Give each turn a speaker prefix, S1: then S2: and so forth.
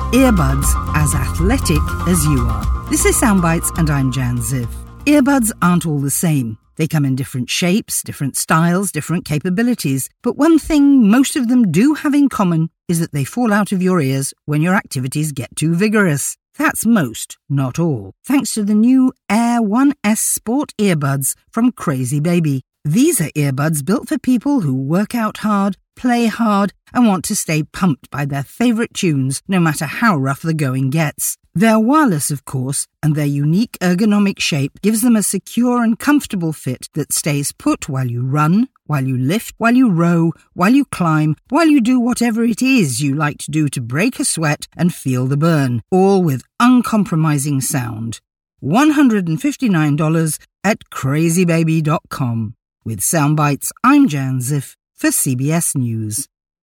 S1: Earbuds as athletic as you are. This is Soundbites and I'm Jan Ziff. Earbuds aren't all the same. They come in different shapes, different styles, different capabilities. But one thing most of them do have in common is that they fall out of your ears when your activities get too vigorous. That's most, not all, thanks to the new Air 1S Sport earbuds from Crazy Baby. These are earbuds built for people who work out hard, play hard, and want to stay pumped by their favourite tunes, no matter how rough the going gets. They're wireless, of course, and their unique ergonomic shape gives them a secure and comfortable fit that stays put while you run, while you lift, while you row, while you climb, while you do whatever it is you like to do to break a sweat and feel the burn, all with uncompromising sound. $159 at crazybaby.com. With Soundbites, I'm Jan Ziff for CBS News.